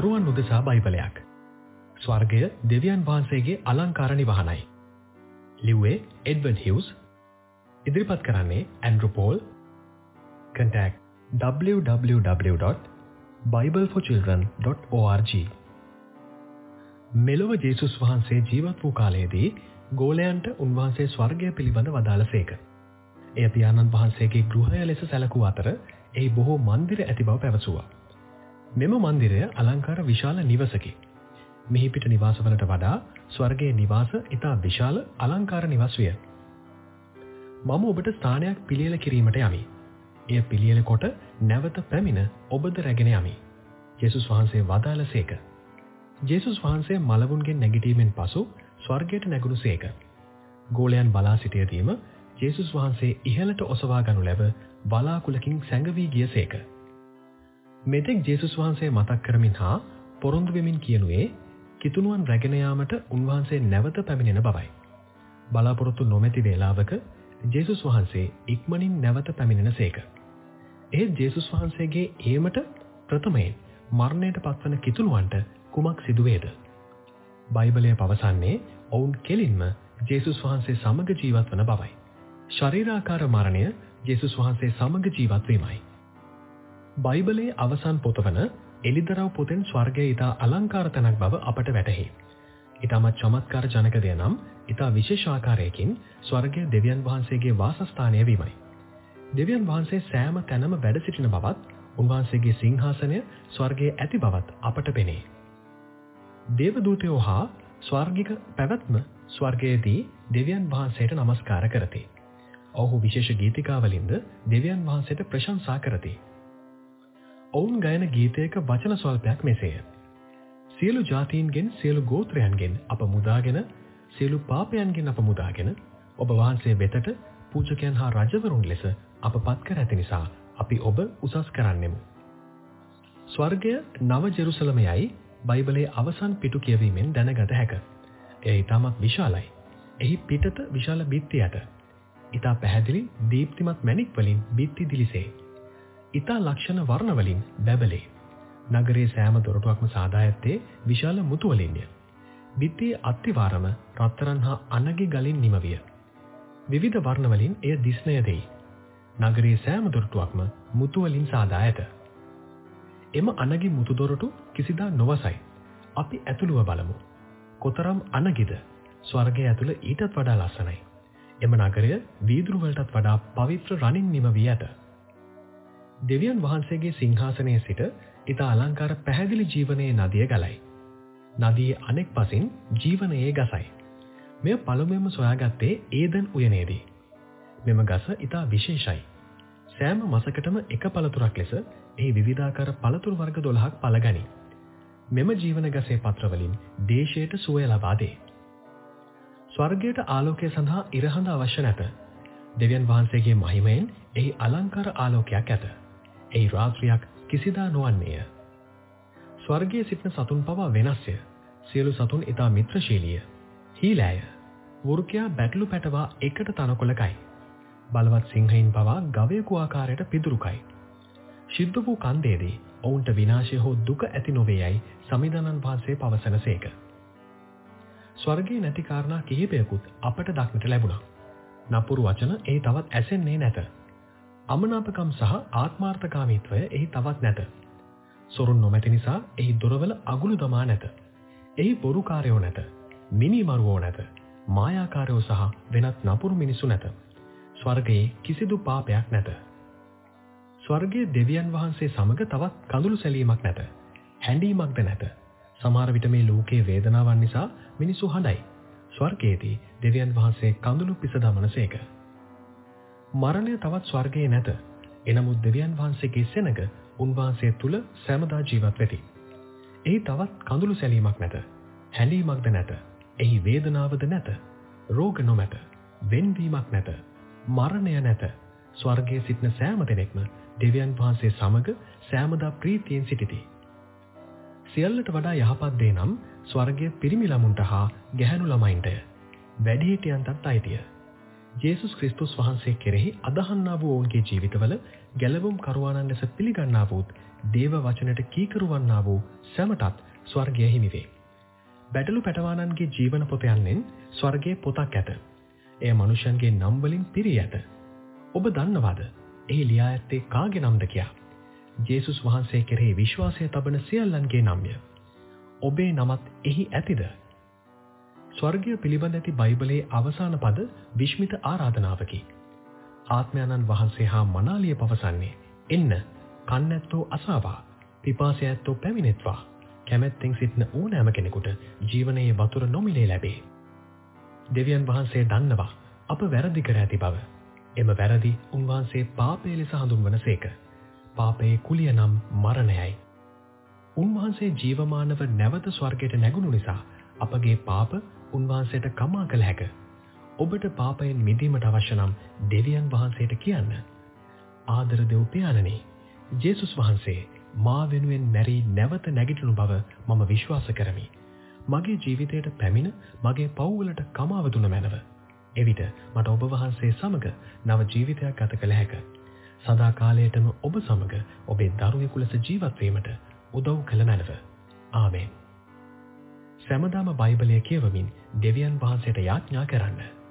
දරුවන් උදෙසා බයිබලයක්. ස්වර්ගය දෙවියන් වහන්සේගේ අලංකාර නිවහනයි. ලිව්වේ එඩ්වර්ඩ් හිව්ස්. ඉදිරිපත් කරන්නේ ඇන්ඩ්‍රු පෝල්. contact www.bibleforchildren.org. මෙලොව ජේසුස් වහන්සේ ජීවත් වූ කාලයේදී ගෝලයන්ට උන්වහන්සේ ස්වර්ගය පිළිබඳ වදාළසේක. එය පියාණන් වහන්සේගේ ගෘහය ලෙස සැලකූ අතර එහි බොහෝ මන්දිර ඇති බව පැවසුවා. මෙම මන්දිරය අලංකාර විශාල නිවසකි. මෙහි පිට නිවාසවලට වඩා ස්වර්ගයේ නිවාස ඉතා විශාල අලංකාර නිවස් විය. මම ඔබට ස්ථානයක් පිළියෙල කිරීමට යමි. එය පිළියෙල කොට නැවත පැමිණ ඔබද රැගෙන යමි. ජේසුස් වහන්සේ වදාළසේක. ජේසුස් වහන්සේ මලවුන්ගෙන් නැගිටීමෙන් පසු ස්වර්ගයට නැගුණුසේක. ගෝලයන් බලා සිටියදීම ජේසුස් වහන්සේ ඉහළට ඔසවා ගනු ලැබ බලාකුලකින් සැඟවී ගියසේක. මෙතෙක් ජේසුස් වහන්සේ මතක් කරමින් හා පොරොන්දු වෙමින් කියනුවේ කිතුණුවන් රැගෙන යාමට උන්වහන්සේ නැවත පැමිණෙන බවයි. බලාපොරොත්තු නොමැති වේලාවක ජේසුස් වහන්සේ ඉක්මනින් නැවත පැමිණෙනසේක. ඒ ජේසුස් වහන්සේගේ ඒමට ප්‍රථමයෙන් මරණයට පත්වන කිතුණුවන්ට කුමක් සිදුවේද? බයිබලය පවසන්නේ ඔවුන් කෙලින්ම ජේසුස් වහන්සේ සමග ජීවත් වන බවයි. ශරීරාකාර මරණය ජේසුස් වහන්සේ සමග ජීවත් වීමයි. බයිබලයේ අවසන් පොත වන එලිදරව් පොතෙන් ස්වර්ගය ඉතා අලංකාර තැනක් බව අපට වැටහි. ඉතාමත් චමත්කාර ජනක දේ නම් ඉතා විශේෂ ආකාරයකින් ස්වර්ගය දෙවියන් වහන්සේගේ වාසස්ථානය වීමයි. දෙවියන් වහන්සේ සෑම තැනම වැඩ සිටින බවත්, උන්වහන්සේගේ සිංහාසනය ස්වර්ගයේ ඇති බවත් අපට පෙනේ. දේවදූතයෝ හා ස්වර්ගික පැවැත්ම ස්වර්ගයේදී දෙවියන් වහන්සේට නමස්කාර කරති. ඔහු විශේෂ ගීතිකාවලින්ද දෙවියන් වහන්සේට ප්‍රශංසා කරති. ඔවුන් ගයන ගීතයක වචන ස්වල්පයක් මෙසේය. සියලු ජාතීන්ගෙන් සියලු ගෝත්‍රයන්ගෙන් අප මුදාගෙන, සියලු පාපයන්ගෙන් අප මුදාගෙන ඔබ වහන්සේ වෙතට පූජකයන් හා රජවරුන් ලෙස අප පත් කර ඇති නිසා අපි ඔබ උසස් කරන්නෙමු. ස්වර්ගය නව ජෙරුසලමයයි බයිබලයේ අවසන් පිටු කියවීමෙන් දැනගත හැක. එය ඉතාමත් විශාලයි. එහි පිටත විශාල බිත්තියට ඉතා පැහැදිලි දීප්තිමත් මැණික් වලින් බිත්ති දිලිසේ. ඉතා ලක්ෂණ වර්ණ වලින් බැබලේ. නගරයේ සෑම දොරටුවක්ම සාදා ඇත්තේ විශාල මුතු වලින්ය. බිත්තියේ අත්තිවාරම රත්තරන් හා අණගි ගලින් නිමවිය. විවිධ වර්ණ වලින් එය දිස්නය දෙයි. නගරයේ සෑම දොරටුවක්ම මුතු වලින් සාදා ඇත. එම අණගි මුතු දොරටු කිසිදා නොවසයි. අපි ඇතුළුව බලමු. කොතරම් අණගිද? ස්වර්ගයේ ඇතුළ ඊටත් වඩා ලස්සනයි. එම නගරය වීදුරු වලටත් වඩා පවිත්‍ර රණින් නිමවී ඇත. දෙවියන් වහන්සේගේ සිංහාසනයේ සිට ඉතා අලංකාර පැහැදිලි ජීවනයේ නදිය ගලයි. නදියේ අනෙක් පසින් ජීවනයේ ගසයි. මෙය පළමුවෙන්ම සොයාගත්තේ ඒදන් උයනේදී. මෙම ගස ඉතා විශේෂයි. සෑම මසකටම එක පළතුරක් ලෙස එහි විවිධාකාර පළතුරු වර්ග 12ක් පළගනී. මෙම ජීවන ගසේ පත්‍රවලින් දේශයට සුවය ලබා දේ. ස්වර්ගයට ආලෝකය සඳහා ඉරහඳ අවශ්‍ය නැත. දෙවියන් වහන්සේගේ මහිමයෙන් එහි අලංකාර ආලෝකයක් ඇත. එහි රාත්‍රියක් කිසිදා නොවන්නේය. ස්වර්ගයේ සිටින සතුන් පවා වෙනස්ය. සියලු සතුන් ඉතා මිත්‍රශීලීය. හීලෑය. වෘකයා බැටළු පැටවා එකට තනකොළ කයි. බලවත් සිංහයින් පවා ගවයෙකු ආකාරයට පිදුරුකයි. සිද්ධ වූ කන්දේදී ඔවුන්ට විනාශය හෝ දුක ඇති නොවේයයි සමිඳානන් වහන්සේ පවසනසේක. ස්වර්ගයේ නැති කාරණා කිහිපයකුත් අපට දක්නට ලැබුණා. නපුරු වචන එහි තවත් ඇසෙන්නේ නැත. අමනාපකම් සහ ආත්මාර්ථකාමීත්වය එහි තවත් නැත. සොරුන් නොමැති නිසා එහි දොරවල අගුළු දමා නැත. එහි බොරුකාරයෝ නැත. මිනිමරුවෝ නැත. මායාකාරයෝ සහ වෙනත් නපුරු මිනිසු නැත. ස්වර්ගයේ කිසිදු පාපයක් නැත. ස්වර්ගයේ දෙවියන් වහන්සේ සමග තවත් කඳුළු සැලීමක් නැත. හැඬීමක්ද නැත. සමහර විට මේ ලෝකයේ වේදනාවන් නිසා මිනිසු හඬයි. ස්වර්ගයේදී දෙවියන් වහන්සේ කඳුළු පිස දමනසේක. මරණය තවත් ස්වර්ගයේ නැත. එනමුත් දෙවියන් වහන්සේගේ සෙනඟ උන්වහන්සේ තුල සෑමදා ජීවත් වෙති. එහි තවත් කඳුළු සැලීමක් නැත. හැඬීමක්ද නැත. එහි වේදනාවද නැත. රෝග නොමැත. වෙන්වීමක් නැත. මරණය නැත. ස්වර්ගයේ සිටින සෑම දෙනෙක්ම දෙවියන් වහන්සේ සමග සෑමදා ප්‍රීතියෙන් සිටිති. සියල්ලට වඩා යහපත් දේ නම් ස්වර්ගයේ පිරිමි ළමුන්ට හා ගැහැණු ළමයින්ටය. වැඩිහිටියන්ටත් අයිතිය. ජේසුස් ක්‍රිස්තුස් වහන්සේ කෙරෙහි අදහන්නා වූ ඔවුන්ගේ ජීවිතවල ගැලවුම් කරවානන් ලෙස පිළිගන්නා වූත් දේව වචනයට කීකරු වන්නා වූ සැමටත් ස්වර්ගය හිමි වේ. බැටළු පැටවානන්ගේ ජීවන පොත යන්නෙන් ස්වර්ගයේ පොතක් ඇත. එය මනුෂ්‍යයන්ගේ නම් වලින් පිරී ඇත. ඔබ දන්නවද? එහි ලියා ඇත්තේ කාගේ නම්ද කියා? ජේසුස් වහන්සේ කෙරෙහි විශ්වාසය තබන සියල්ලන්ගේ නම්ය. ඔබේ නමත් එහි ඇතිද? ස්වර්ගය පිළිබඳ ඇති බයිබලයේ අවසාන පද විශ්මිත ආරාධනාවකි. ආත්මයන්න් වහන්සේ හා මනාලිය පවසන්නේ එන්න කන්නැත්තෝ අසාවා, පිපාසය ඇත්තෝ පැමිණෙත්වා, කැමැත්තෙන් සිටින ඕනෑම කෙනෙකුට ජීවනයේ වතුර නොමිලේ ලැබේ. දෙවියන් වහන්සේ දන්නවා අප වැරදි කර ඇති බව. එම වැරදි උන්වහන්සේ පාපය ලෙස හඳුන්වනසේක. පාපයේ කුලිය නම් මරණයයි. උන්වහන්සේ ජීවමානව නැවත ස්වර්ගයට නැගුණු නිසා අපගේ පාප උන්වහන්සේට කමා කළ හැක. ඔබට පාපයෙන් මිදීමට අවශ්‍ය නම් දෙවියන් වහන්සේට කියන්න. ආදර දෙව් පියාණනි, ජේසුස් වහන්සේ මා වෙනුවෙන් මැරී නැවත නැගිටිනු බව මම විශ්වාස කරමි. මගේ ජීවිතයට පැමිණ මගේ පව්වලට කමාව දුන මැනව. එවිට මට ඔබ වහන්සේ සමග නව ජීවිතයක් ගත කළ හැක. සදා කාලයටම ඔබ සමග ඔබේ දරුවෙකු ලෙස ජීවත් වීමට උදව් කළ මැනව. ආමේන්. සෑමදාම බයිබලය කියවමින් දෙවියන් වහන්සේට යාඥා කරන්න.